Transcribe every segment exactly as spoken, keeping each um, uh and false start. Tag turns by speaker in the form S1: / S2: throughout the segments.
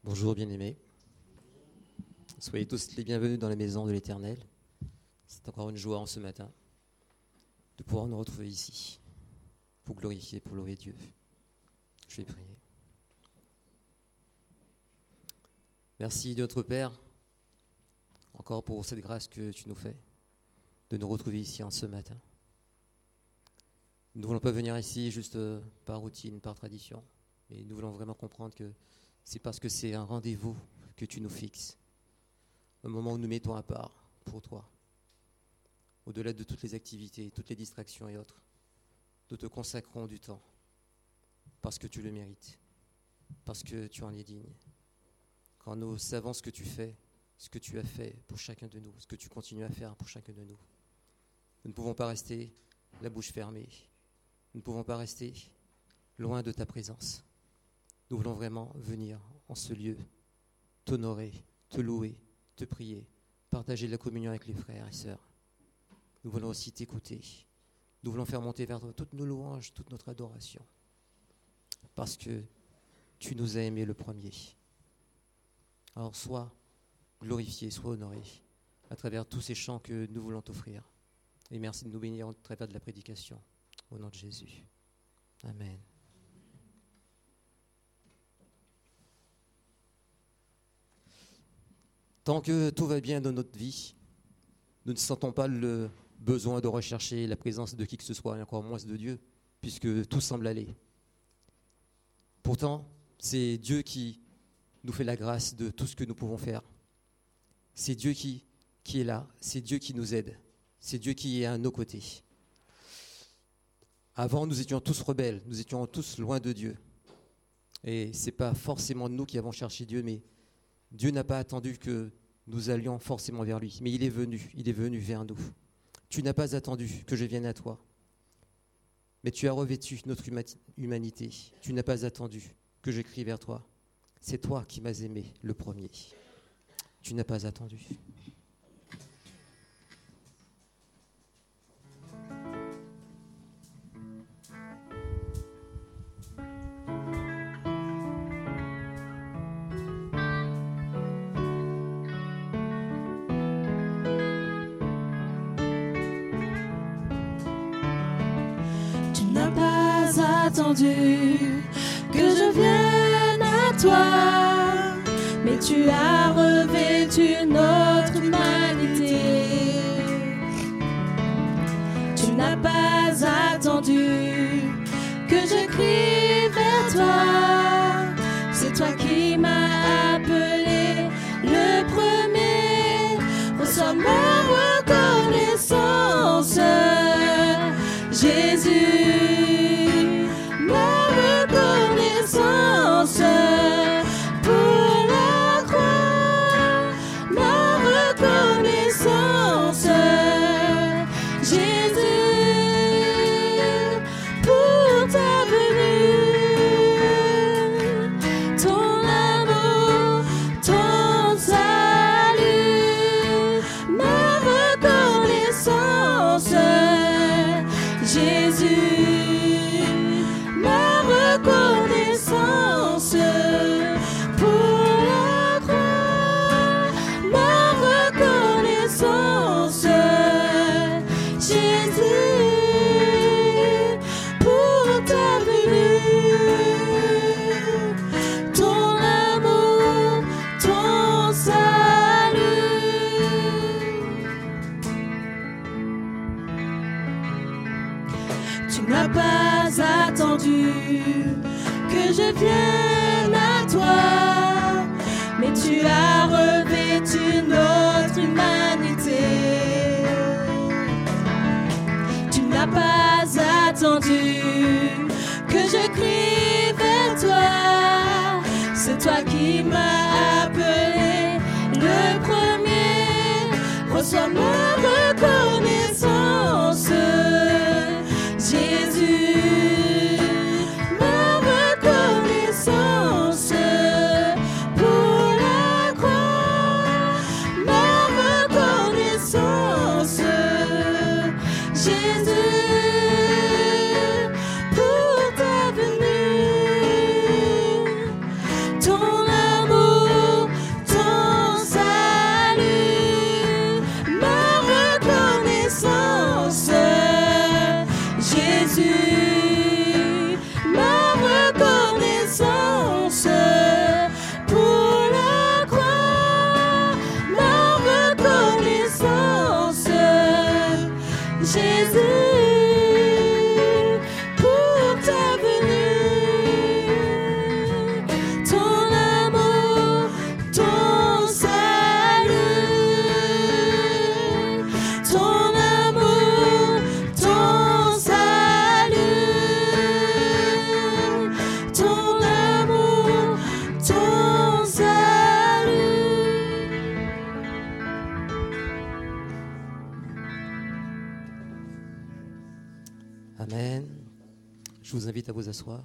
S1: Bonjour bien-aimés, soyez tous les bienvenus dans la maison de l'Éternel. C'est encore une joie en ce matin de pouvoir nous retrouver ici pour glorifier, pour louer Dieu. Je vais prier. Merci notre Père, encore pour cette grâce que tu nous fais, de nous retrouver ici en ce matin. Nous ne voulons pas venir ici juste par routine, par tradition, mais nous voulons vraiment comprendre que c'est parce que c'est un rendez-vous que tu nous fixes, un moment où nous mettons à part pour toi, au-delà de toutes les activités, toutes les distractions et autres. Nous te consacrons du temps, parce que tu le mérites, parce que tu en es digne. Quand nous savons ce que tu fais, ce que tu as fait pour chacun de nous, ce que tu continues à faire pour chacun de nous, nous ne pouvons pas rester la bouche fermée, nous ne pouvons pas rester loin de ta présence. Nous voulons vraiment venir en ce lieu, t'honorer, te louer, te prier, partager la communion avec les frères et sœurs. Nous voulons aussi t'écouter. Nous voulons faire monter vers toi toutes nos louanges, toute notre adoration. Parce que tu nous as aimés le premier. Alors sois glorifié, sois honoré à travers tous ces chants que nous voulons t'offrir. Et merci de nous bénir au travers de la prédication. Au nom de Jésus. Amen. Tant que tout va bien dans notre vie, nous ne sentons pas le besoin de rechercher la présence de qui que ce soit, et encore moins de Dieu, puisque tout semble aller. Pourtant, c'est Dieu qui nous fait la grâce de tout ce que nous pouvons faire. C'est Dieu qui, qui est là, c'est Dieu qui nous aide, c'est Dieu qui est à nos côtés. Avant, nous étions tous rebelles, nous étions tous loin de Dieu. Et ce n'est pas forcément nous qui avons cherché Dieu, mais Dieu n'a pas attendu que nous allions forcément vers lui, mais il est venu, il est venu vers nous. Tu n'as pas attendu que je vienne à toi, mais tu as revêtu notre humanité. Tu n'as pas attendu que je crie vers toi. C'est toi qui m'as aimé le premier. Tu n'as pas attendu.
S2: Attendu que je vienne à toi, mais tu as revêtu notre humanité. Tu n'as pas attendu que je crie vers toi. C'est toi qui m'as appelé le premier. Reçois ma reconnaissance, Jésus. Pour la croix, ma reconnaissance, Jésus, pour ta venue, ton amour, ton salut, ma reconnaissance, Jésus. Que je vienne à toi, mais tu as revêtu notre humanité. Tu n'as pas attendu que je crie vers toi. C'est toi qui m'as appelé le premier. Reçois ma reconnaissance, Jésus. Ton amour
S1: vous invite à vous asseoir.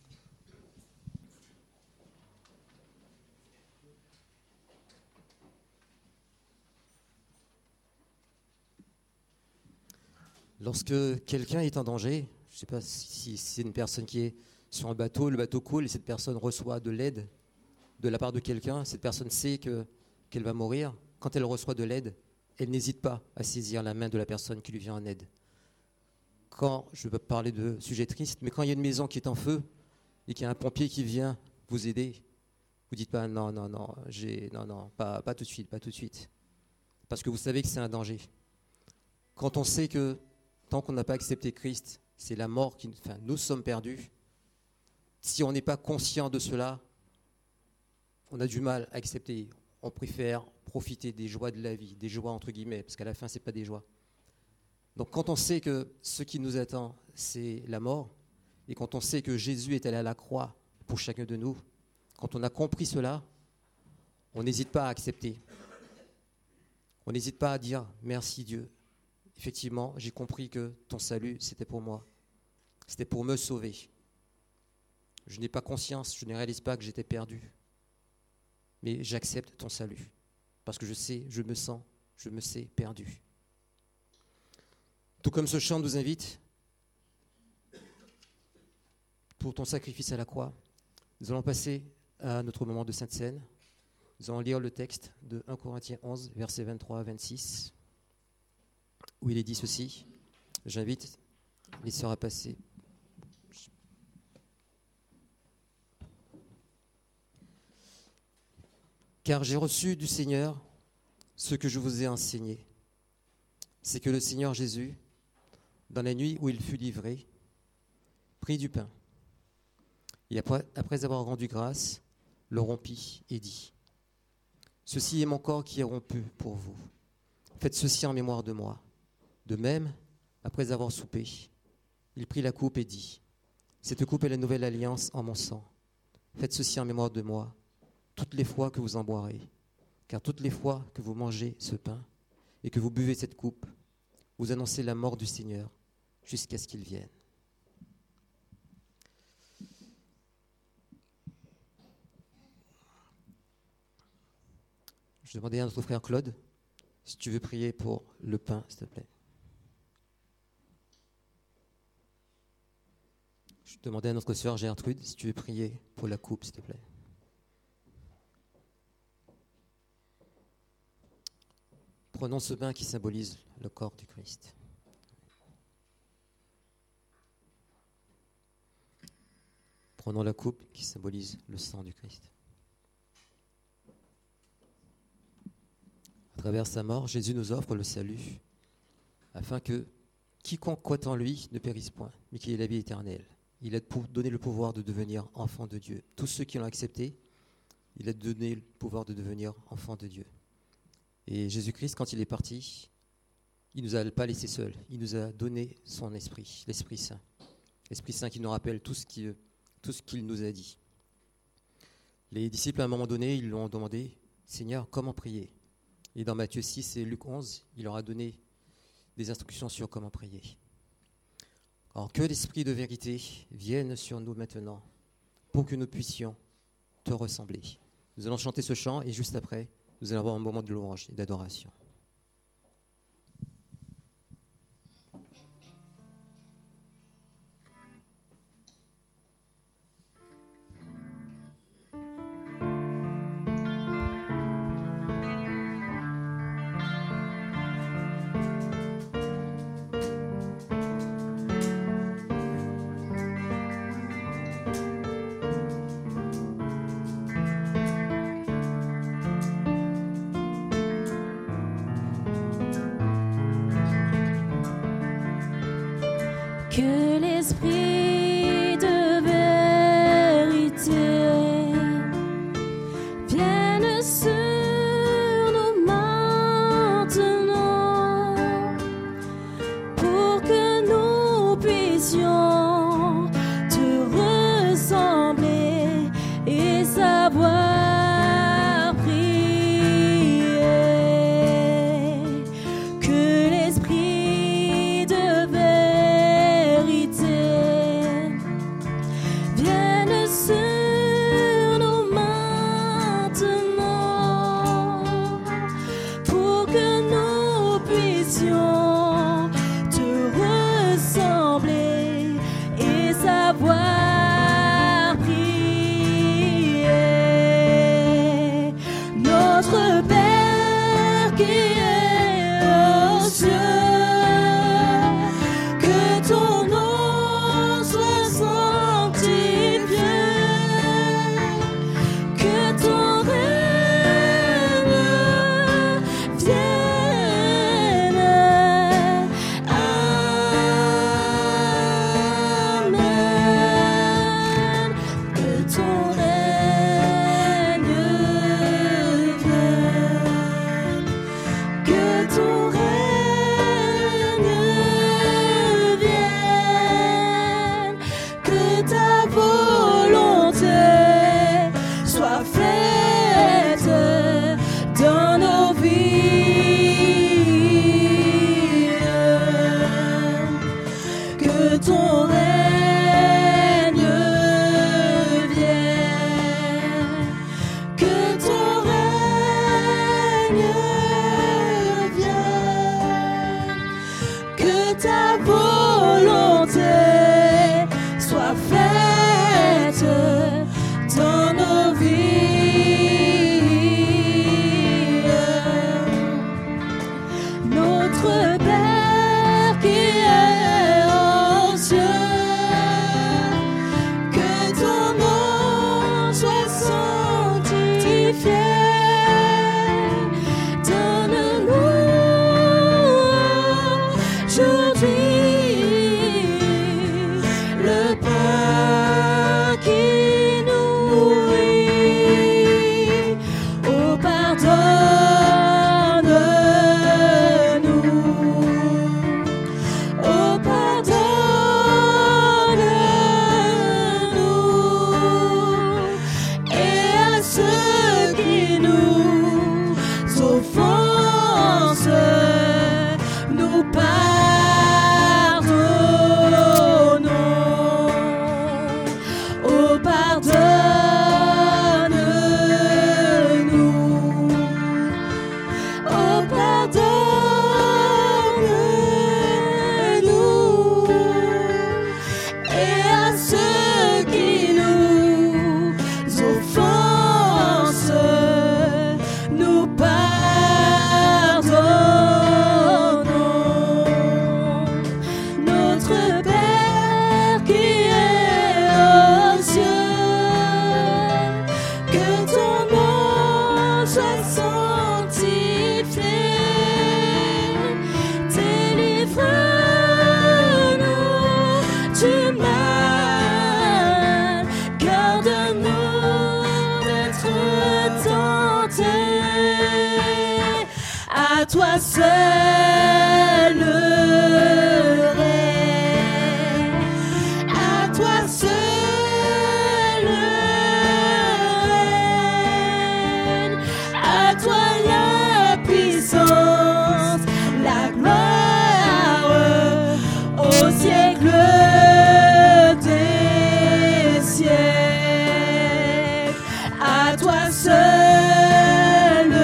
S1: Lorsque quelqu'un est en danger, je ne sais pas si c'est une personne qui est sur un bateau, le bateau coule et cette personne reçoit de l'aide de la part de quelqu'un, cette personne sait que, qu'elle va mourir. Quand elle reçoit de l'aide, elle n'hésite pas à saisir la main de la personne qui lui vient en aide. Quand, je vais parler de sujets tristes, mais quand il y a une maison qui est en feu et qu'il y a un pompier qui vient vous aider, vous ne dites pas non, non, non, j'ai, non, non, pas, pas tout de suite, pas tout de suite. Parce que vous savez que c'est un danger. Quand on sait que tant qu'on n'a pas accepté Christ, c'est la mort qui, enfin, nous sommes perdus. Si on n'est pas conscient de cela, on a du mal à accepter. On préfère profiter des joies de la vie, des joies entre guillemets, parce qu'à la fin, ce n'est pas des joies. Donc quand on sait que ce qui nous attend, c'est la mort, et quand on sait que Jésus est allé à la croix pour chacun de nous, quand on a compris cela, on n'hésite pas à accepter. On n'hésite pas à dire « Merci Dieu ». Effectivement, j'ai compris que ton salut, c'était pour moi. C'était pour me sauver. Je n'ai pas conscience, je ne réalise pas que j'étais perdu. Mais j'accepte ton salut. Parce que je sais, je me sens, je me sais perdu. Tout comme ce chant nous invite, pour ton sacrifice à la croix, nous allons passer à notre moment de Sainte Seine. Nous allons lire le texte de premier Corinthiens onze, versets vingt-trois à vingt-six. Où il est dit ceci, j'invite les sœurs à passer. Car j'ai reçu du Seigneur ce que je vous ai enseigné. C'est que le Seigneur Jésus, dans la nuit où il fut livré, prit du pain. Et après, après avoir rendu grâce, le rompit et dit, « Ceci est mon corps qui est rompu pour vous. Faites ceci en mémoire de moi. » De même, après avoir soupé, il prit la coupe et dit, « Cette coupe est la nouvelle alliance en mon sang. Faites ceci en mémoire de moi, toutes les fois que vous en boirez. Car toutes les fois que vous mangez ce pain et que vous buvez cette coupe, vous annoncez la mort du Seigneur jusqu'à ce qu'il vienne. » Je demandais à notre frère Claude, si tu veux prier pour le pain, s'il te plaît. Je demandais à notre sœur Gertrude si tu veux prier pour la coupe, s'il te plaît. Prenons ce pain qui symbolise le corps du Christ. Prenons la coupe qui symbolise le sang du Christ. À travers sa mort, Jésus nous offre le salut, afin que quiconque croit en lui ne périsse point, mais qu'il ait la vie éternelle. Il a donné le pouvoir de devenir enfant de Dieu. Tous ceux qui l'ont accepté, il a donné le pouvoir de devenir enfant de Dieu. Et Jésus-Christ, quand il est parti, il ne nous a pas laissés seuls. Il nous a donné son esprit, l'Esprit Saint. L'Esprit Saint qui nous rappelle tout ce qu'il, tout ce qu'il nous a dit. Les disciples, à un moment donné, ils lui ont demandé, « Seigneur, comment prier ?» Et dans Matthieu six et Luc onze, il leur a donné des instructions sur comment prier. Alors que l'Esprit de vérité vienne sur nous maintenant pour que nous puissions te ressembler. Nous allons chanter ce chant et juste après, nous allons avoir un moment de louange et d'adoration.
S3: Thank
S2: sois sanctifié. Délivre-nous du mal, garde-nous d'être tentés. À toi seul le règne, à toi seul le règne, à toi la puissance, la gloire au siècle des siècles. À toi seul le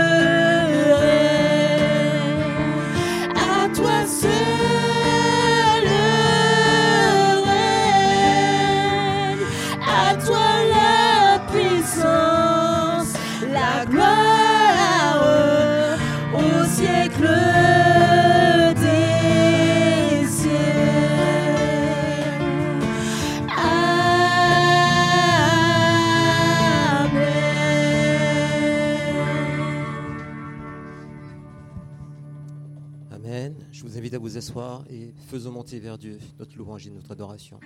S2: règne, à toi seul le règne, à toi la puissance, la gloire au siècle des siècles. Amen.
S1: Amen. Je vous invite à vous asseoir et faisons monter vers Dieu notre louange et notre adoration.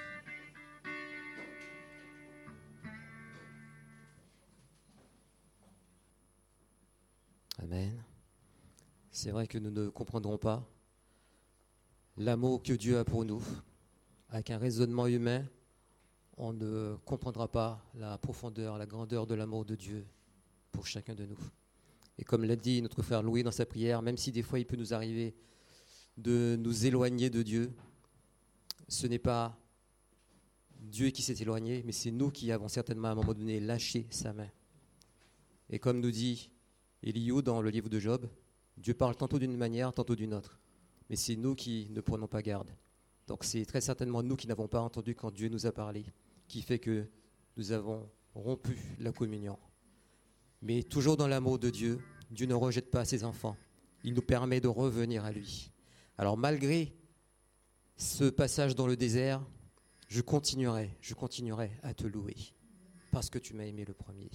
S1: Amen. C'est vrai que nous ne comprendrons pas l'amour que Dieu a pour nous. Avec un raisonnement humain, on ne comprendra pas la profondeur, la grandeur de l'amour de Dieu pour chacun de nous. Et comme l'a dit notre frère Louis dans sa prière, même si des fois il peut nous arriver de nous éloigner de Dieu, ce n'est pas Dieu qui s'est éloigné, mais c'est nous qui avons certainement à un moment donné lâché sa main. Et comme nous dit Elihu dans le livre de Job, Dieu parle tantôt d'une manière, tantôt d'une autre. Mais c'est nous qui ne prenons pas garde. Donc c'est très certainement nous qui n'avons pas entendu quand Dieu nous a parlé, qui fait que nous avons rompu la communion. Mais toujours dans l'amour de Dieu, Dieu ne rejette pas ses enfants. Il nous permet de revenir à lui. Alors malgré ce passage dans le désert, je continuerai, je continuerai à te louer, parce que tu m'as aimé le premier.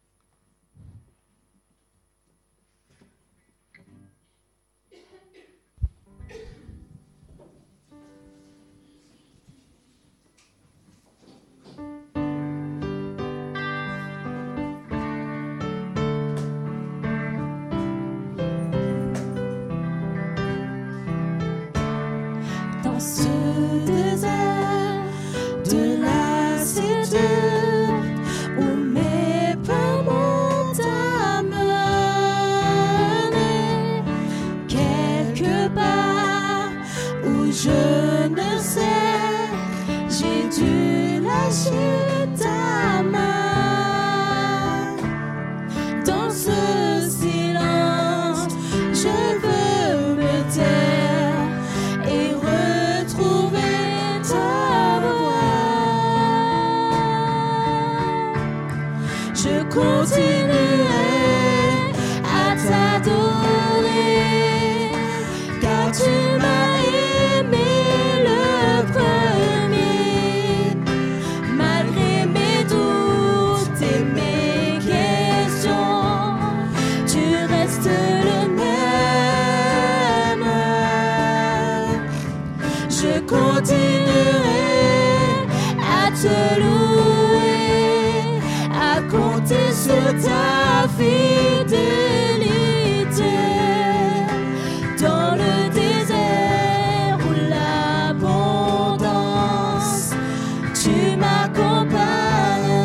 S2: Ce désert de lassitude où mes pas m'ont amené, quelque part où je ne sais, j'ai dû lâcher ta main. Dans ce silence, je veux me taire et retrouver ta voix. Je continuerai à t'adorer, car tu m'as aimé le premier. Malgré mes doutes et mes questions, tu restes le même. Je continuerai à te louer, à compter sur ta fidélité. Dans le désert où l'abondance, tu m'accompagnes.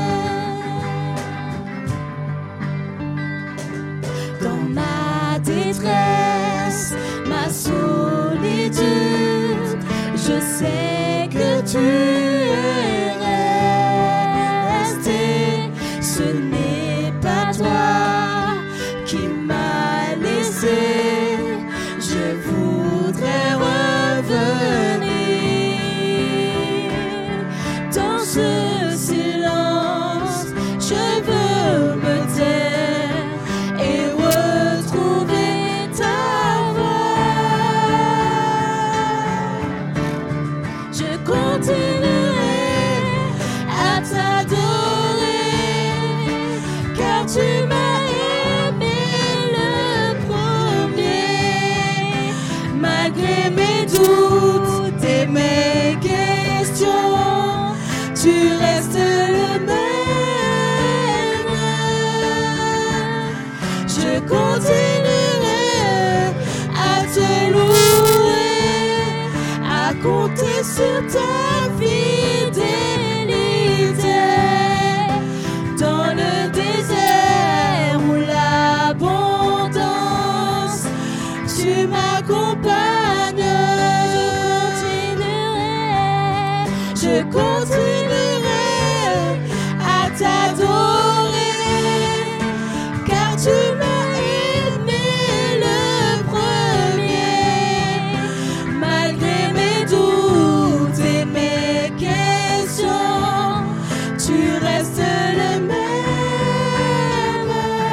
S2: Dans ma détresse, ma solitude, je sais que tu es resté. Ce n'est pas toi restes le même. Je continuerai à te louer, à compter sur ta fidélité. Dans le désert ou l'abondance, tu m'accompagnes. Je continuerai à t'adorer, car tu m'as aimé le premier. Malgré mes doutes et mes questions, tu restes le même.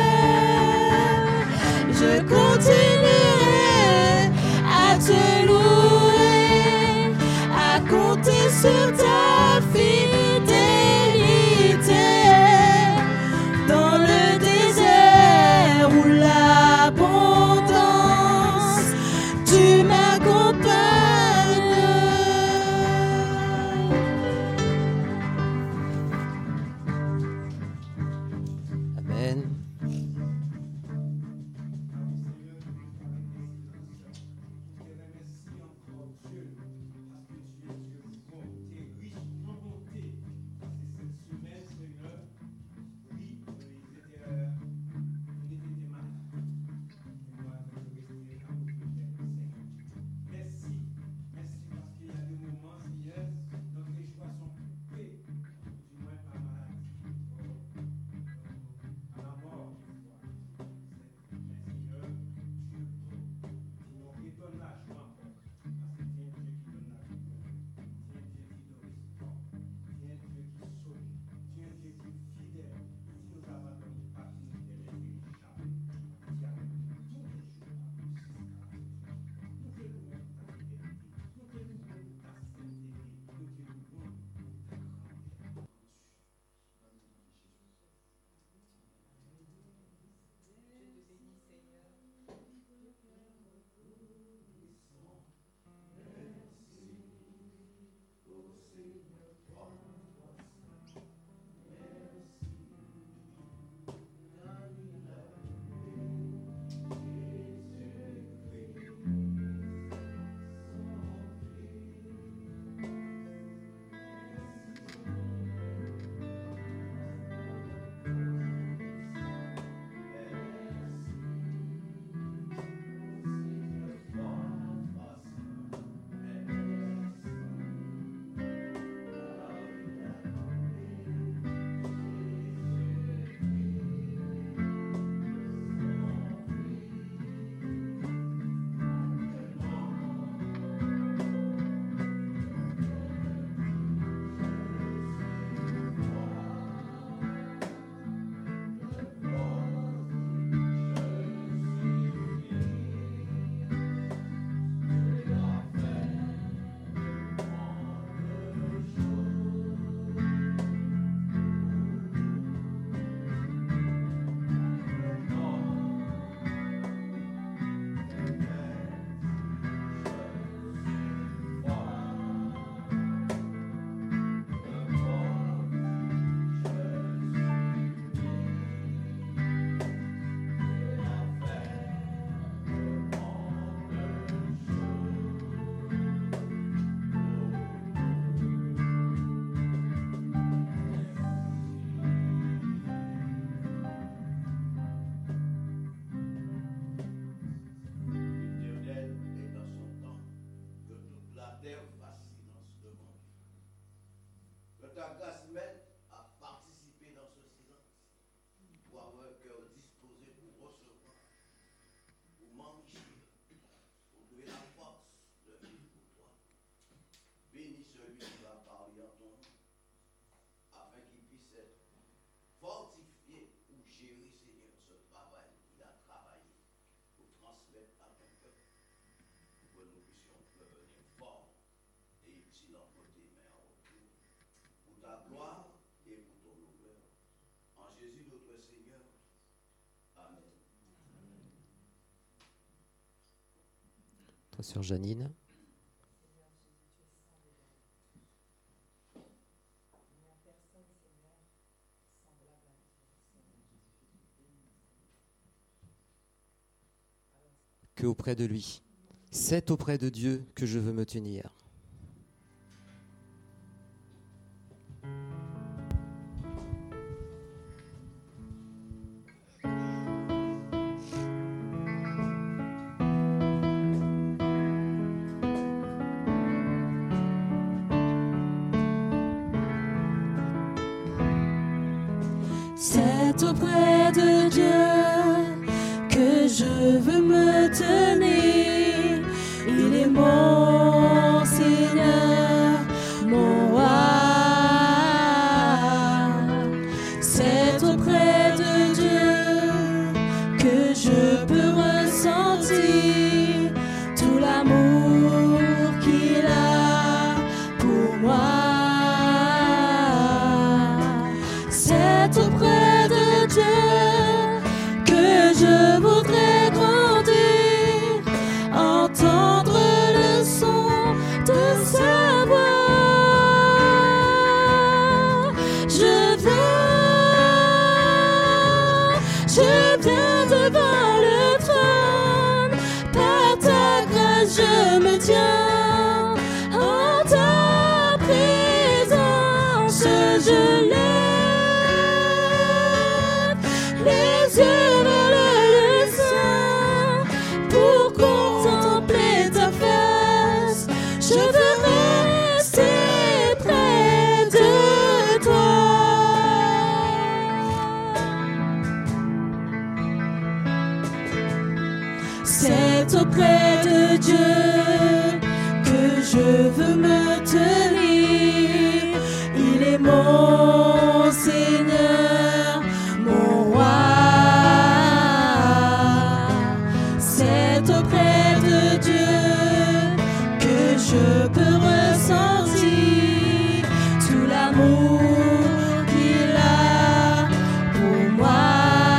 S2: Je continuerai à te louer, à compter sur ta fidélité. Dans le désert ou l'abondance, tu m'accompagnes.
S1: Amen. Toi, sœur Janine. qu'auprès de lui. C'est auprès de Dieu que je veux me tenir.
S2: C'est auprès de Dieu que je veux me tenir. Il est mon Seigneur, mon roi. C'est auprès de Dieu que je peux ressentir tout l'amour qu'il a pour moi. C'est auprès de Dieu que je voudrais grandir, entendre le son de sa voix. Je viens, je viens devant le trône, par ta grâce je me tiens, en ta présence je lève les yeux vers le sein pour contempler ta face. Je veux rester près de toi. C'est auprès de Dieu que je veux me tenir. Il est mon Seigneur, mon roi. C'est auprès de Dieu que je peux ressentir tout l'amour qu'il a pour moi.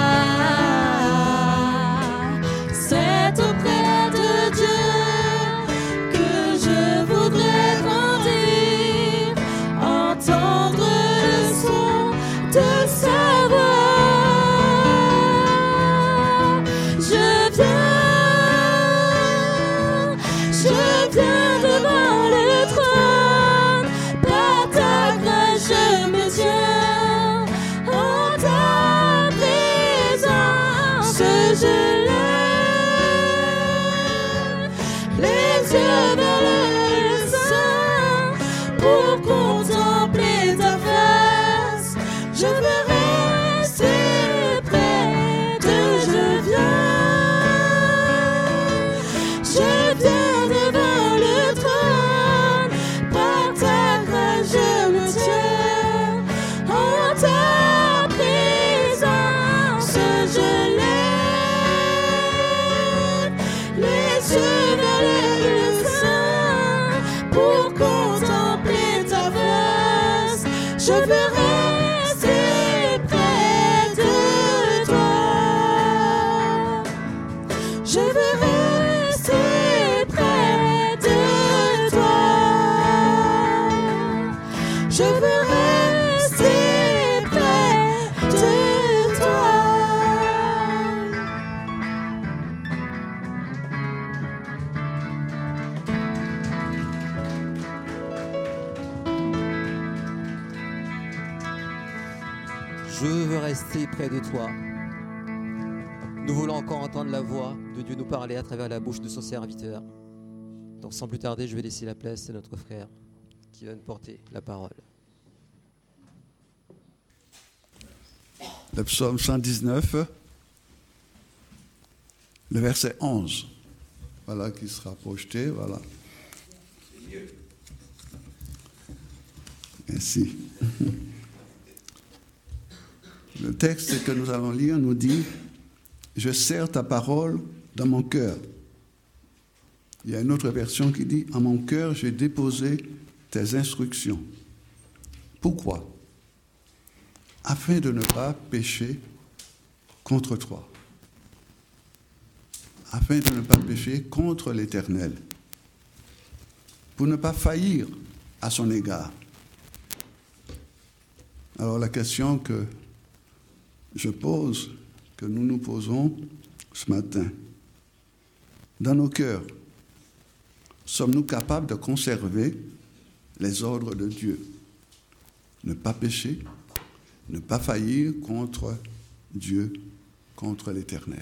S2: C'est auprès de Dieu que je voudrais grandir, entendre le son de sa voix. Je viens, je viens devant le trône, par ta grâce je me tiens, en ta présence je lève les yeux vers le sein pour contempler ta face. Je veux rester près de je viens. Je viens devant le trône, par ta grâce je me tiens, en ta présence je lève les yeux vers le sein pour contempler ta face. Je veux rester près de toi. Je veux rester près de toi. Je veux rester près de toi.
S1: Je veux rester près de toi. Nous voulons encore entendre la voix de Dieu nous parler à travers la bouche de son serviteur. Donc sans plus tarder, je vais laisser la place à notre frère qui va nous porter la parole.
S3: Le psaume cent dix-neuf, le verset onze. Voilà qui sera projeté, voilà. Merci. Le texte que nous allons lire nous dit « Je serre ta parole dans mon cœur ». Il y a une autre version qui dit « En mon cœur, j'ai déposé tes instructions ». Pourquoi ? Afin de ne pas pécher contre toi. Afin de ne pas pécher contre l'Éternel. Pour ne pas faillir à son égard. Alors la question que je pose, que nous nous posons ce matin, dans nos cœurs, sommes-nous capables de conserver les ordres de Dieu? Ne pas pécher, ne pas faillir contre Dieu, contre l'Éternel.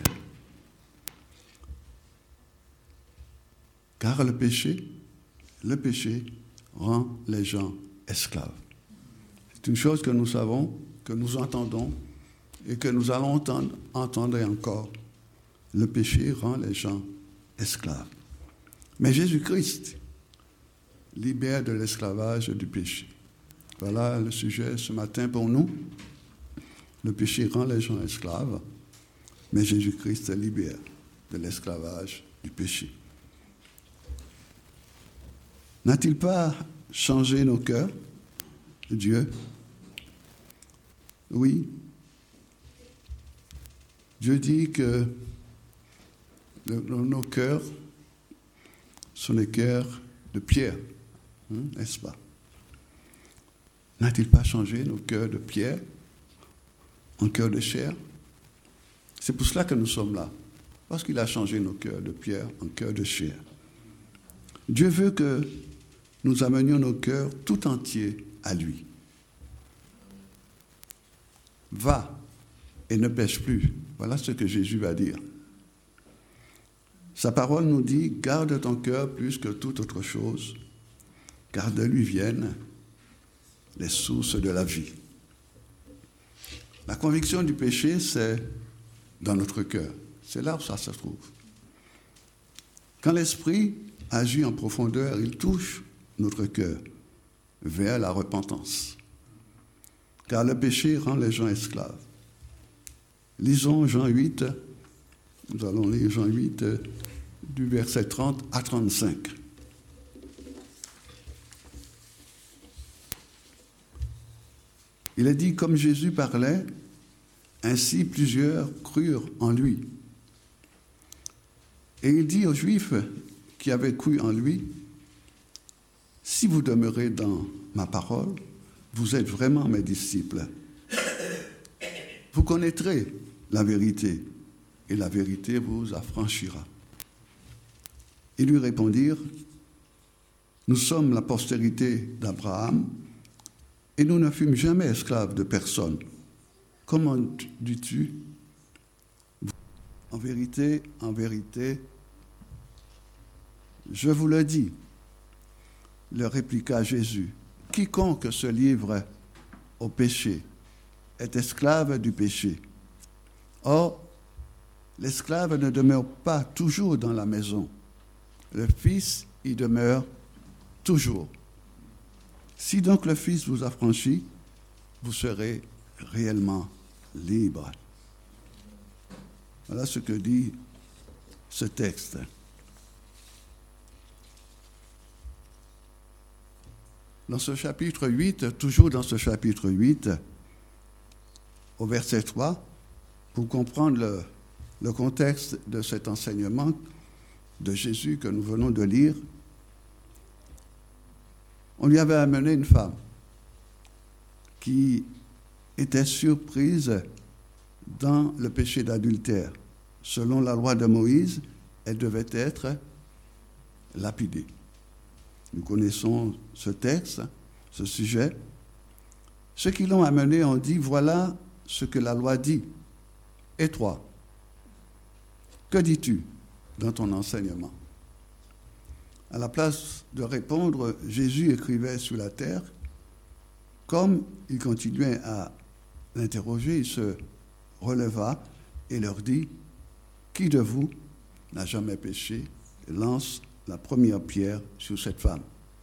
S3: Car le péché, le péché rend les gens esclaves. C'est une chose que nous savons, que nous entendons et que nous allons entendre, entendre encore. Le péché rend les gens esclaves. Mais Jésus-Christ libère de l'esclavage du péché. Voilà le sujet ce matin pour nous. Le péché rend les gens esclaves, mais Jésus-Christ libère de l'esclavage du péché. N'a-t-il pas changé nos cœurs, Dieu? Oui. Dieu dit que le, nos cœurs sont des cœurs de pierre, hein, n'est-ce pas? N'a-t-il pas changé nos cœurs de pierre en cœurs de chair? C'est pour cela que nous sommes là, parce qu'il a changé nos cœurs de pierre en cœurs de chair. Dieu veut que nous amenions nos cœurs tout entiers à lui. Va et ne pêche plus. Voilà ce que Jésus va dire. Sa parole nous dit, garde ton cœur plus que toute autre chose, car de lui viennent les sources de la vie. La conviction du péché, c'est dans notre cœur. C'est là où ça se trouve. Quand l'Esprit agit en profondeur, il touche notre cœur vers la repentance. Car le péché rend les gens esclaves. Lisons Jean huit, nous allons lire Jean huit, du verset trente à trente-cinq. Il est dit, comme Jésus parlait, ainsi plusieurs crurent en lui. Et il dit aux Juifs qui avaient cru en lui, si vous demeurez dans ma parole, vous êtes vraiment mes disciples. Vous connaîtrez la vérité, et la vérité vous affranchira. Ils lui répondirent, nous sommes la postérité d'Abraham, et nous ne fûmes jamais esclaves de personne. Comment dis-tu? En vérité, en vérité, je vous le dis, leur répliqua Jésus, quiconque se livre au péché est esclave du péché. Or, l'esclave ne demeure pas toujours dans la maison. Le Fils y demeure toujours. Si donc le Fils vous affranchit, vous serez réellement libre. Voilà ce que dit ce texte. Dans ce chapitre huit, toujours dans ce chapitre huit, au verset trois, pour comprendre le, le contexte de cet enseignement de Jésus que nous venons de lire, on lui avait amené une femme qui était surprise dans le péché d'adultère. Selon la loi de Moïse, elle devait être lapidée. Nous connaissons ce texte, ce sujet. Ceux qui l'ont amené ont dit, voilà ce que la loi dit. Et toi, que dis-tu dans ton enseignement? À la place de répondre, Jésus écrivait sur la terre. Comme il continuait à l'interroger, il se releva et leur dit, qui de vous n'a jamais péché et lance la première pierre sur cette femme.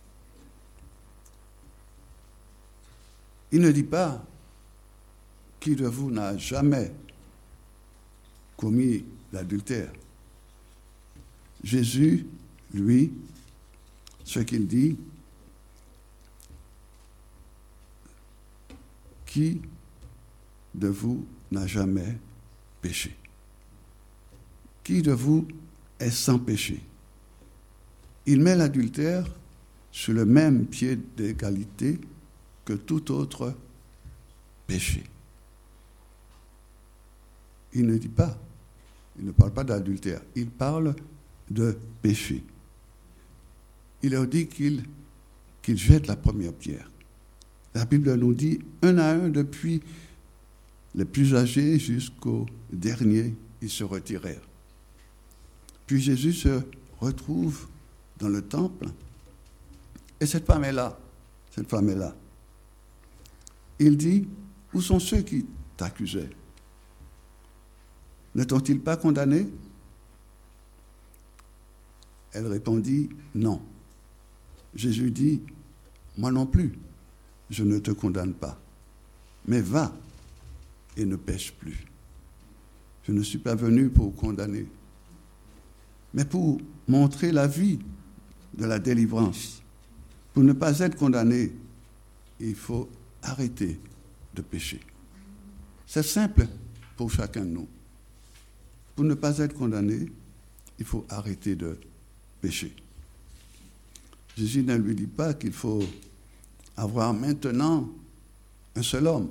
S3: Il ne dit pas qui de vous n'a jamais commis l'adultère. Jésus, lui, ce qu'il dit, qui de vous n'a jamais péché? Qui de vous est sans péché? Il met l'adultère sur le même pied d'égalité que tout autre péché. Il ne dit pas, il ne parle pas d'adultère, il parle de péché. Il leur dit qu'ils qu'ils jettent la première pierre. La Bible nous dit, un à un, depuis les plus âgés jusqu'aux derniers, ils se retirèrent. Puis Jésus se retrouve dans le temple, et cette femme est là. Cette femme est là. Il dit, où sont ceux qui t'accusaient? Ne t'ont-ils pas condamné? Elle répondit, non. Jésus dit, moi non plus, je ne te condamne pas, mais va et ne pêche plus. Je ne suis pas venu pour condamner, mais pour montrer la vie de la délivrance. Pour ne pas être condamné, il faut arrêter de pécher. C'est simple pour chacun de nous. Pour ne pas être condamné, il faut arrêter de pécher. Jésus ne lui dit pas qu'il faut avoir maintenant un seul homme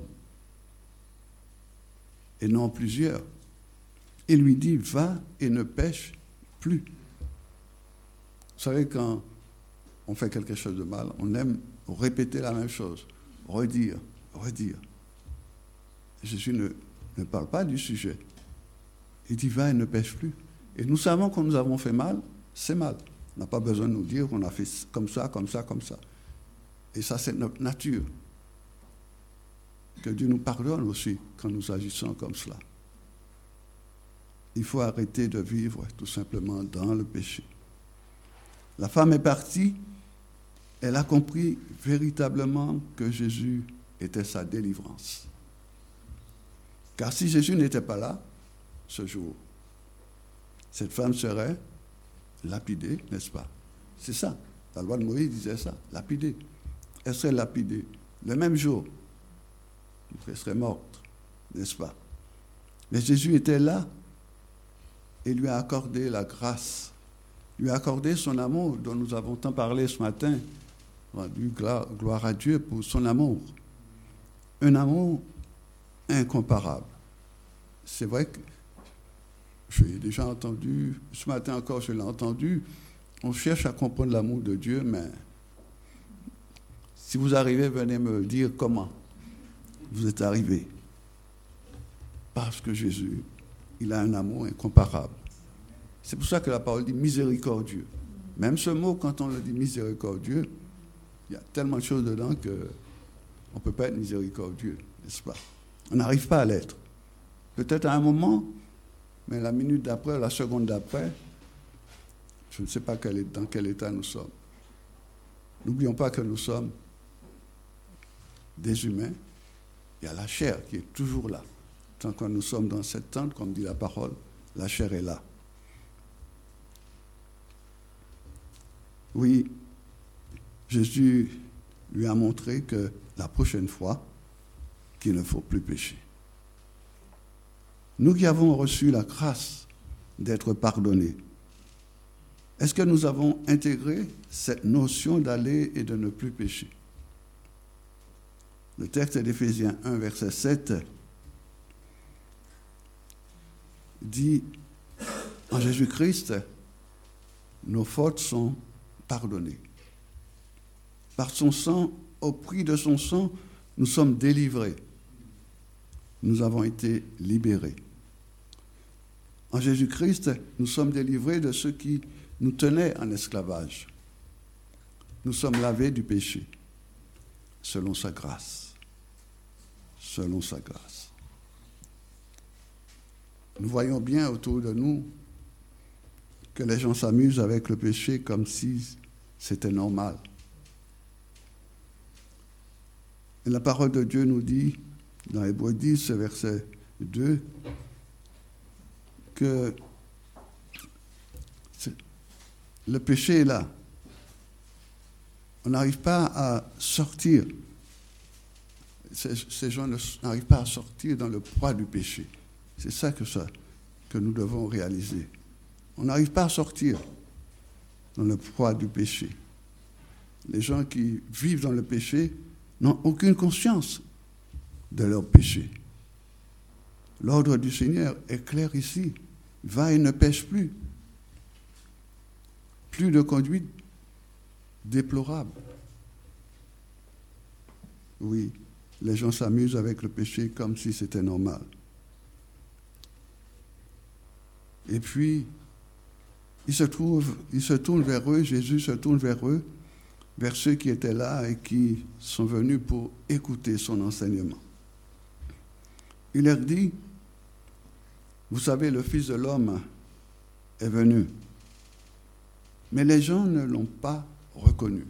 S3: et non plusieurs. Il lui dit, va et ne pêche plus. Vous savez, quand on fait quelque chose de mal, on aime répéter la même chose, redire, redire. Jésus ne, ne parle pas du sujet. Il dit, va et ne pêche plus. Et nous savons que nous avons fait mal, c'est mal. On n'a pas besoin de nous dire qu'on a fait comme ça, comme ça, comme ça. Et ça, c'est notre nature. Que Dieu nous pardonne aussi quand nous agissons comme cela. Il faut arrêter de vivre tout simplement dans le péché. La femme est partie, elle a compris véritablement que Jésus était sa délivrance. Car si Jésus n'était pas là, ce jour, cette femme serait lapidée, n'est-ce pas? C'est ça. La loi de Moïse disait ça, lapidée. Elle serait lapidée. Le même jour, elle serait morte, n'est-ce pas? Mais Jésus était là et lui a accordé la grâce, lui a accordé son amour dont nous avons tant parlé ce matin, rendu gloire à Dieu pour son amour. Un amour incomparable. C'est vrai que j'ai déjà entendu, ce matin encore je l'ai entendu, on cherche à comprendre l'amour de Dieu, mais si vous arrivez, venez me dire comment vous êtes arrivé. Parce que Jésus, il a un amour incomparable. C'est pour ça que la parole dit miséricordieux. Même ce mot, quand on le dit miséricordieux, il y a tellement de choses dedans qu'on ne peut pas être miséricordieux, n'est-ce pas? On n'arrive pas à l'être. Peut-être à un moment, mais la minute d'après, la seconde d'après, je ne sais pas quel, dans quel état nous sommes. N'oublions pas que nous sommes des humains. Il y a la chair qui est toujours là. Tant que nous sommes dans cette tente, comme dit la parole, la chair est là. Oui, Jésus lui a montré que la prochaine fois, qu'il ne faut plus pécher. Nous qui avons reçu la grâce d'être pardonnés, est-ce que nous avons intégré cette notion d'aller et de ne plus pécher? Le texte d'Éphésiens un, verset sept, dit, en Jésus-Christ, nos fautes sont pardonnées. Par son sang, au prix de son sang, nous sommes délivrés. Nous avons été libérés. En Jésus-Christ, nous sommes délivrés de ceux qui nous tenaient en esclavage. Nous sommes lavés du péché, selon sa grâce. Selon sa grâce. Nous voyons bien autour de nous que les gens s'amusent avec le péché comme si c'était normal. Et la parole de Dieu nous dit, dans Hébreux dix, verset deux, que le péché est là. On n'arrive pas à sortir. Ces, ces gens n'arrivent pas à sortir dans le poids du péché. C'est ça que, ça que nous devons réaliser. On n'arrive pas à sortir dans le poids du péché. Les gens qui vivent dans le péché n'ont aucune conscience de leur péché. L'ordre du Seigneur est clair ici. Va et ne pêche plus. plus de conduite déplorable. Oui, les gens s'amusent avec le péché comme si c'était normal. Et puis, ils se trouvent, ils se tournent vers eux, Jésus se tourne vers eux, vers ceux qui étaient là et qui sont venus pour écouter son enseignement. Il leur dit, vous savez, le Fils de l'homme est venu, mais les gens ne l'ont pas reconnu.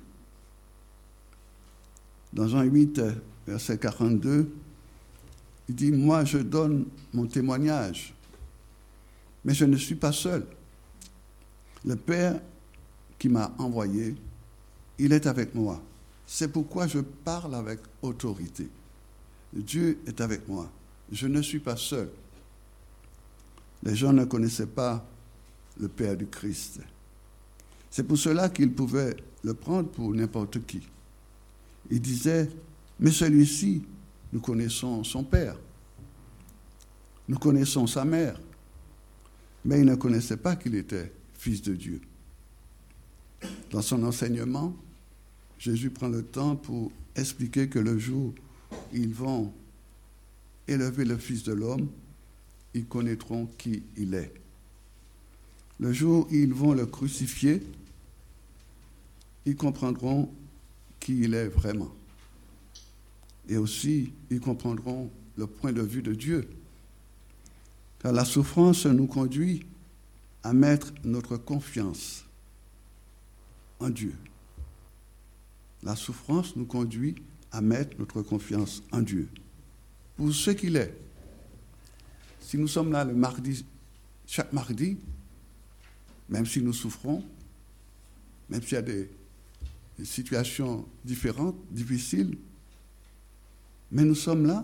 S3: Dans Jean huit, verset quarante-deux, il dit, moi je donne mon témoignage, mais je ne suis pas seul. Le Père qui m'a envoyé, il est avec moi. C'est pourquoi je parle avec autorité. Dieu est avec moi. Je ne suis pas seul. Les gens ne connaissaient pas le Père du Christ. C'est pour cela qu'ils pouvaient le prendre pour n'importe qui. Ils disaient, mais celui-ci, nous connaissons son Père. Nous connaissons sa mère. Mais ils ne connaissaient pas qu'il était Fils de Dieu. Dans son enseignement, Jésus prend le temps pour expliquer que le jour où ils vont élever le Fils de l'homme, ils connaîtront qui il est. Le jour où ils vont le crucifier, ils comprendront qui il est vraiment. Et aussi, ils comprendront le point de vue de Dieu. Car la souffrance nous conduit à mettre notre confiance en Dieu. La souffrance nous conduit à mettre notre confiance en Dieu. Pour ce qu'il est. Si nous sommes là le mardi, chaque mardi, même si nous souffrons, même s'il y a des, des situations différentes, difficiles, mais nous sommes là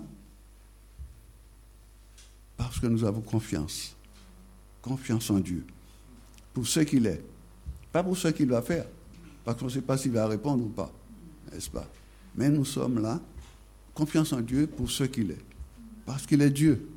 S3: parce que nous avons confiance. Confiance en Dieu. Pour ce qu'il est. Pas pour ce qu'il va faire. Parce qu'on ne sait pas s'il va répondre ou pas. N'est-ce pas? Mais nous sommes là, confiance en Dieu pour ce qu'il est. Parce qu'il est Dieu.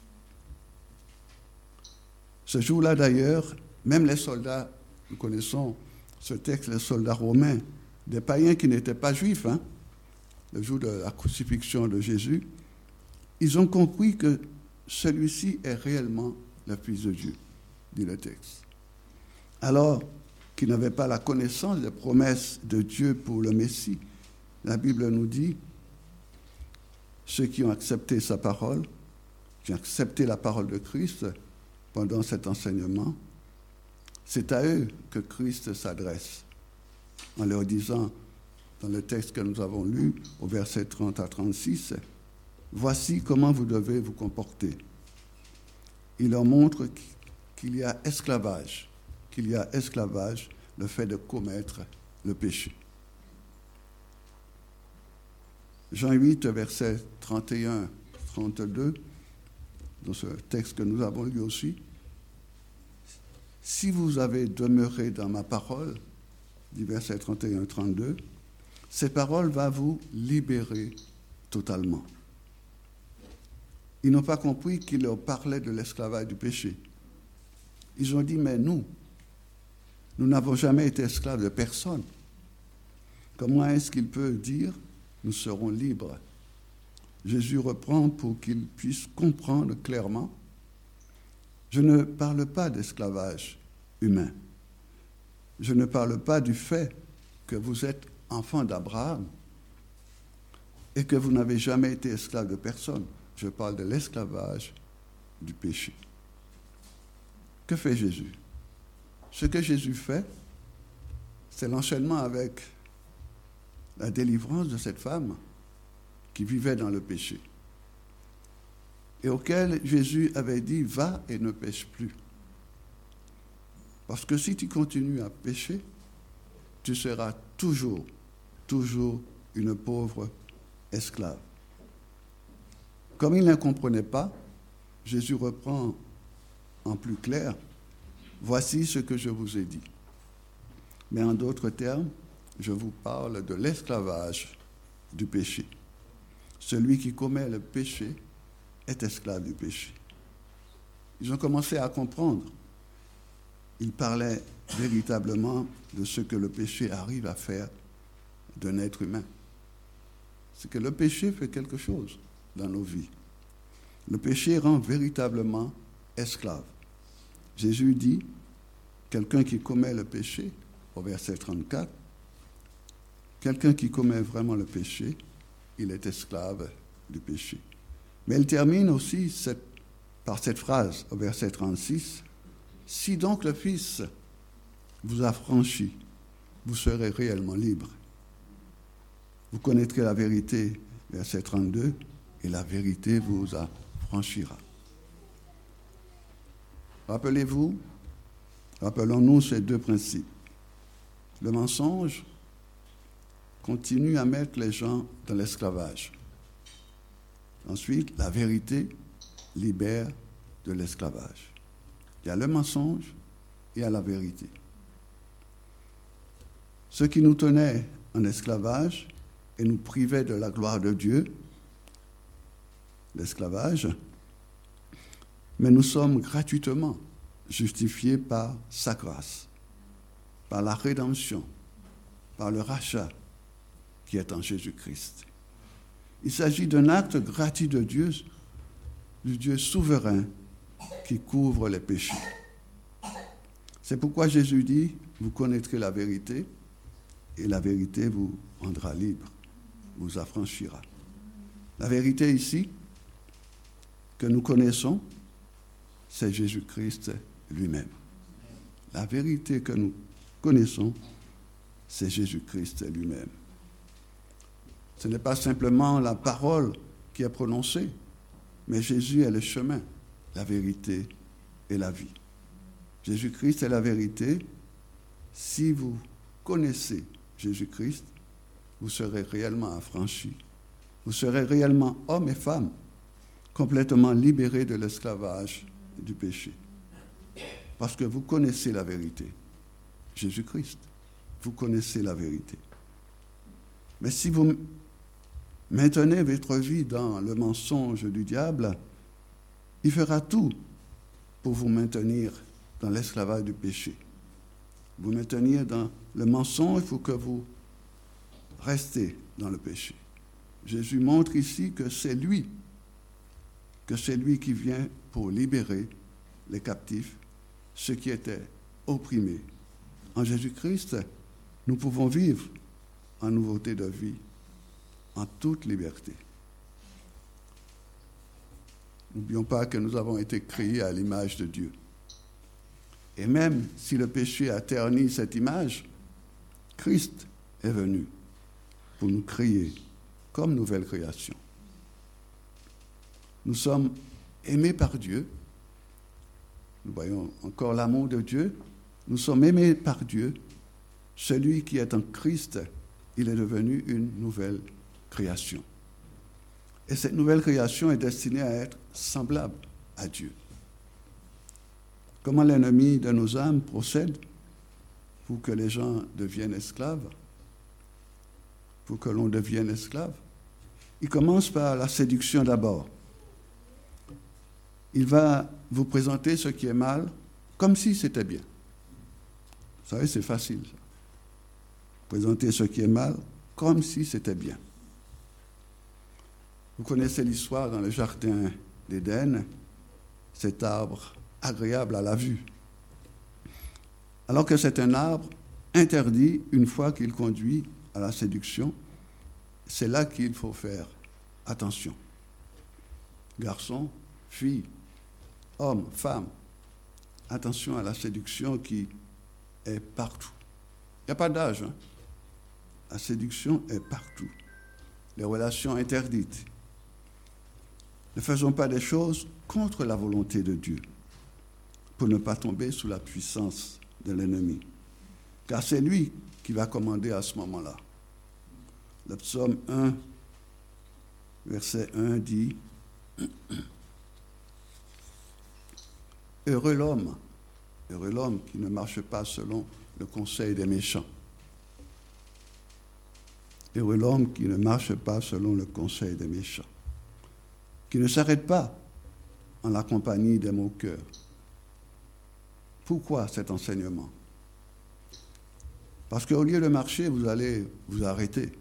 S3: Ce jour-là, d'ailleurs, même les soldats, nous connaissons ce texte, les soldats romains, des païens qui n'étaient pas juifs, hein, le jour de la crucifixion de Jésus, ils ont compris que celui-ci est réellement le Fils de Dieu, dit le texte. Alors qu'ils n'avaient pas la connaissance des promesses de Dieu pour le Messie, la Bible nous dit, ceux qui ont accepté sa parole, qui ont accepté la parole de Christ pendant cet enseignement, c'est à eux que Christ s'adresse, en leur disant, dans le texte que nous avons lu, au verset trente à trente-six, « Voici comment vous devez vous comporter. » Il leur montre qu'il y a esclavage, qu'il y a esclavage, le fait de commettre le péché. Jean huit, versets trente et un à trente-deux, dans ce texte que nous avons lu aussi, « Si vous avez demeuré dans ma parole, dit versets trente et un à trente-deux, ces paroles vont vous libérer totalement. » Ils n'ont pas compris qu'il leur parlait de l'esclavage du péché. Ils ont dit, mais nous, nous n'avons jamais été esclaves de personne. Comment est-ce qu'il peut dire, nous serons libres? Jésus reprend pour qu'ils puissent comprendre clairement. Je ne parle pas d'esclavage humain. Je ne parle pas du fait que vous êtes enfant d'Abraham et que vous n'avez jamais été esclave de personne. Je parle de l'esclavage du péché. Que fait Jésus? Ce que Jésus fait, c'est l'enchaînement avec la délivrance de cette femme qui vivait dans le péché et auquel Jésus avait dit « Va et ne pêche plus ». Parce que si tu continues à pécher, tu seras toujours, toujours une pauvre esclave. Comme il ne comprenait pas, Jésus reprend en plus clair, « Voici ce que je vous ai dit. » Mais en d'autres termes, je vous parle de l'esclavage du péché. Celui qui commet le péché est esclave du péché. Ils ont commencé à comprendre. il parlait véritablement de ce que le péché arrive à faire d'un être humain. C'est que le péché fait quelque chose dans nos vies. Le péché rend véritablement esclave. Jésus dit, quelqu'un qui commet le péché, au verset trente-quatre, quelqu'un qui commet vraiment le péché, il est esclave du péché. Mais il termine aussi cette, par cette phrase au verset trente-six, « Si donc le Fils vous a franchi, vous serez réellement libre. Vous connaîtrez la vérité, verset trente-deux, et la vérité vous affranchira. » Rappelez-vous, rappelons-nous ces deux principes. Le mensonge continue à mettre les gens dans l'esclavage. Ensuite, la vérité libère de l'esclavage. Il y a le mensonge et il y a la vérité. Ce qui nous tenait en esclavage et nous privait de la gloire de Dieu, l'esclavage, mais nous sommes gratuitement justifiés par sa grâce, par la rédemption, par le rachat qui est en Jésus-Christ. Il s'agit d'un acte gratuit de Dieu, du Dieu souverain qui couvre les péchés. C'est pourquoi Jésus dit, vous connaîtrez la vérité et la vérité vous rendra libre, vous affranchira. La vérité ici que nous connaissons, c'est Jésus-Christ lui-même. La vérité que nous connaissons, c'est Jésus-Christ lui-même. Ce n'est pas simplement la parole qui est prononcée, mais Jésus est le chemin, la vérité et la vie. Jésus-Christ est la vérité. Si vous connaissez Jésus-Christ, vous serez réellement affranchis. Vous serez réellement hommes et femmes, complètement libérés de l'esclavage et du péché. Parce que vous connaissez la vérité. Jésus-Christ, vous connaissez la vérité. Mais si vous maintenez votre vie dans le mensonge du diable, il fera tout pour vous maintenir dans l'esclavage du péché. Vous maintenir dans le mensonge, il faut que vous restez dans le péché. Jésus montre ici que c'est lui, que c'est lui qui vient pour libérer les captifs, ceux qui étaient opprimés. En Jésus-Christ, nous pouvons vivre en nouveauté de vie, en toute liberté. N'oublions pas que nous avons été créés à l'image de Dieu. Et même si le péché a terni cette image, Christ est venu pour nous créer comme nouvelle création. Nous sommes aimés par Dieu. Nous voyons encore l'amour de Dieu. Nous sommes aimés par Dieu. Celui qui est en Christ, il est devenu une nouvelle création. Et cette nouvelle création est destinée à être semblable à Dieu. Comment l'ennemi de nos âmes procède pour que les gens deviennent esclaves, pour que l'on devienne esclave? Il commence par la séduction d'abord. Il va vous présenter ce qui est mal comme si c'était bien. Vous savez, c'est facile, ça. Présenter ce qui est mal comme si c'était bien. Vous connaissez l'histoire dans le jardin d'Éden, cet arbre agréable à la vue. Alors que c'est un arbre interdit une fois qu'il conduit à la séduction, c'est là qu'il faut faire attention. Garçons, filles, hommes, femmes, attention à la séduction qui est partout. Il n'y a pas d'âge, hein? La séduction est partout. Les relations interdites. Ne faisons pas des choses contre la volonté de Dieu pour ne pas tomber sous la puissance de l'ennemi. Car c'est lui qui va commander à ce moment-là. Le psaume un, verset un dit « Heureux l'homme, heureux l'homme qui ne marche pas selon le conseil des méchants. Heureux l'homme qui ne marche pas selon le conseil des méchants, qui ne s'arrête pas en la compagnie des moqueurs, Pourquoi cet enseignement? Parce qu'au lieu de marcher, vous allez vous arrêter.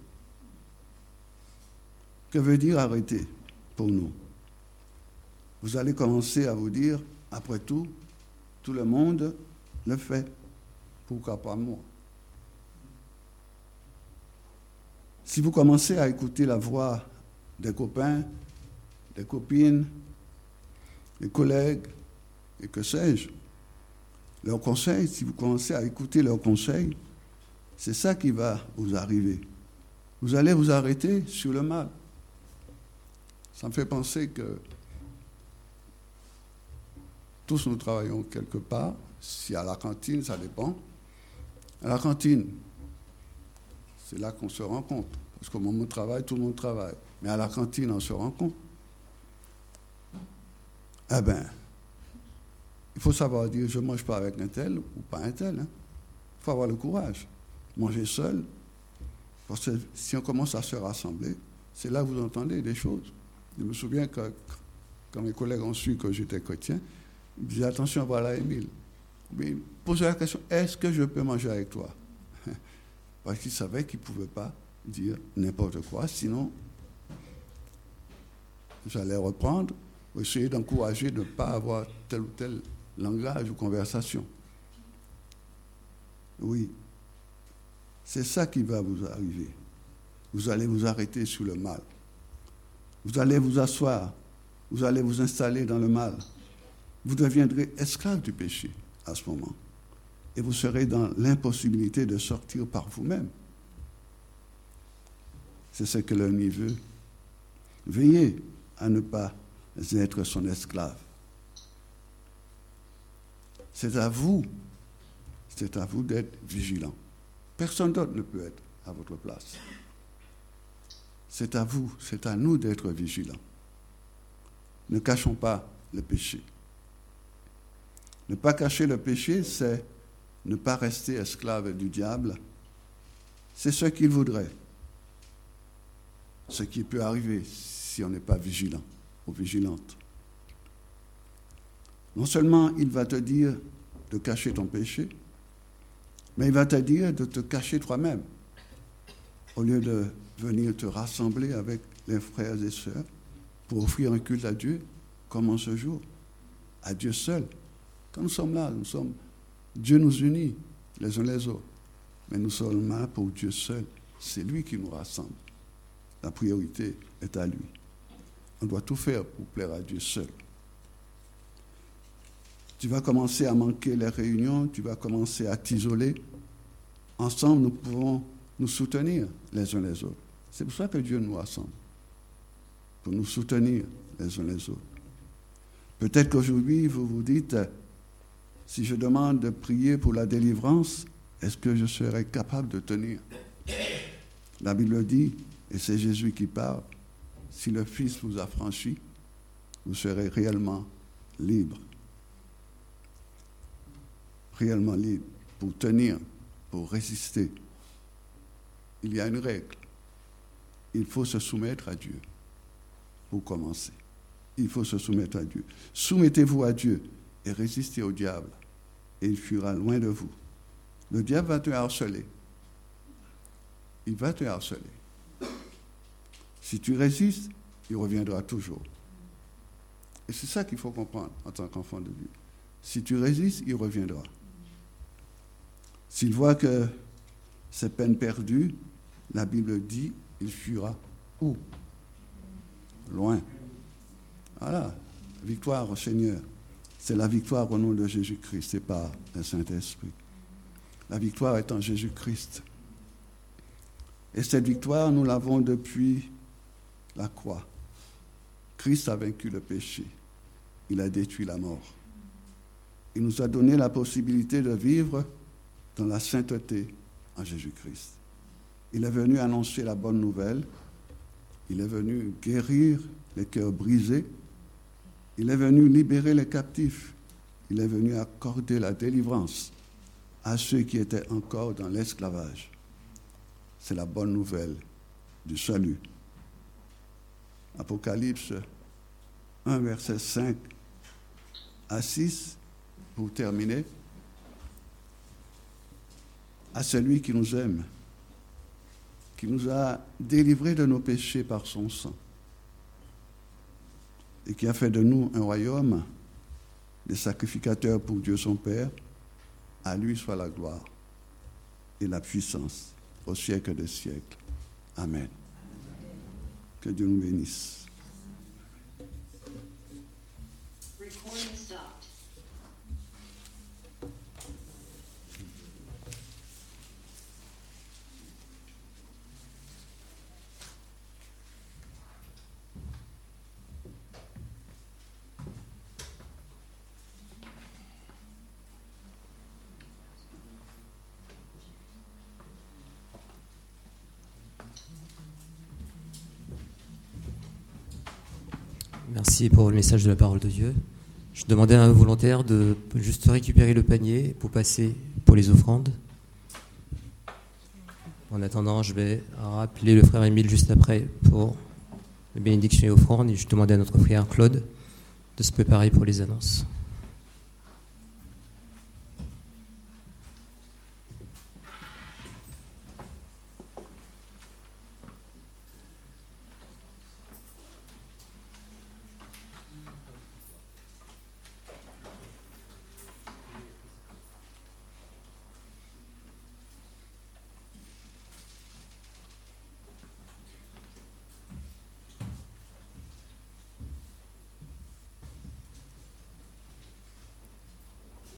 S3: Que veut dire arrêter pour nous? Vous allez commencer à vous dire, après tout, tout le monde le fait. Pourquoi pas moi? Si vous commencez à écouter la voix des copains, des copines, des collègues, et que sais-je, leurs conseils, si vous commencez à écouter leurs conseils, c'est ça qui va vous arriver. Vous allez vous arrêter sur le mal. Ça me fait penser que tous nous travaillons quelque part. Si à la cantine, ça dépend. À la cantine, c'est là qu'on se rencontre. Parce qu'au moment de travail, tout le monde travaille. Mais à la cantine, on se rencontre. Eh bien, il faut savoir dire, je ne mange pas avec un tel ou pas un tel. Hein. Il faut avoir le courage. Manger seul, parce que si on commence à se rassembler, c'est là que vous entendez des choses. Je me souviens que quand mes collègues ont su que j'étais chrétien, ils me disaient, attention, voilà Émile. Mais posez la question, est-ce que je peux manger avec toi? Parce qu'ils savaient qu'ils ne pouvaient pas dire n'importe quoi, sinon j'allais reprendre, essayer d'encourager de ne pas avoir tel ou tel langage ou conversation. Oui, c'est ça qui va vous arriver. Vous allez vous arrêter sur le mal. Vous allez vous asseoir, vous allez vous installer dans le mal. Vous deviendrez esclave du péché à ce moment. Et vous serez dans l'impossibilité de sortir par vous-même. C'est ce que l'ennemi veut. Veillez à ne pas être son esclave. C'est à vous, c'est à vous d'être vigilant. Personne d'autre ne peut être à votre place. C'est à vous, c'est à nous d'être vigilants. Ne cachons pas le péché. Ne pas cacher le péché, c'est ne pas rester esclave du diable. C'est ce qu'il voudrait. Ce qui peut arriver si on n'est pas vigilant ou vigilante. Non seulement il va te dire de cacher ton péché, mais il va te dire de te cacher toi-même. Au lieu de venir te rassembler avec les frères et sœurs pour offrir un culte à Dieu, comme en ce jour, à Dieu seul. Quand nous sommes là, nous sommes, Dieu nous unit les uns les autres, mais nous sommes là pour Dieu seul. C'est lui qui nous rassemble. La priorité est à lui. On doit tout faire pour plaire à Dieu seul. Tu vas commencer à manquer les réunions, tu vas commencer à t'isoler. Ensemble, nous pouvons nous soutenir les uns les autres. C'est pour ça que Dieu nous rassemble, pour nous soutenir les uns les autres. Peut-être qu'aujourd'hui, vous vous dites, si je demande de prier pour la délivrance, est-ce que je serai capable de tenir? La Bible dit, et c'est Jésus qui parle, si le Fils vous a franchi, vous serez réellement libre. Réellement libre pour tenir, pour résister. Il y a une règle. Il faut se soumettre à Dieu pour commencer. Il faut se soumettre à Dieu. Soumettez-vous à Dieu et résistez au diable et il fuira loin de vous. Le diable va te harceler. Il va te harceler. Si tu résistes, il reviendra toujours. Et c'est ça qu'il faut comprendre en tant qu'enfant de Dieu. Si tu résistes, il reviendra. S'il voit que c'est peine perdue, la Bible dit, il fuira où? Loin. Voilà, victoire au Seigneur. C'est la victoire au nom de Jésus-Christ et par le Saint-Esprit. La victoire est en Jésus-Christ. Et cette victoire, nous l'avons depuis la croix. Christ a vaincu le péché. Il a détruit la mort. Il nous a donné la possibilité de vivre dans la sainteté en Jésus-Christ. Il est venu annoncer la bonne nouvelle. Il est venu guérir les cœurs brisés. Il est venu libérer les captifs. Il est venu accorder la délivrance à ceux qui étaient encore dans l'esclavage. C'est la bonne nouvelle du salut. Apocalypse un, verset cinq à six, pour terminer. à celui qui nous aime, qui nous a délivrés de nos péchés par son sang et qui a fait de nous un royaume, des sacrificateurs pour Dieu son Père. À lui soit la gloire et la puissance au siècle des siècles. Amen. Que Dieu nous bénisse.
S4: Recording stopped.
S1: Merci pour le message de la parole de Dieu. Je demandais à un volontaire de juste récupérer le panier pour passer pour les offrandes. En attendant, je vais rappeler le frère Émile juste après pour la bénédiction et offrande. Et je demandais à notre frère Claude de se préparer pour les annonces.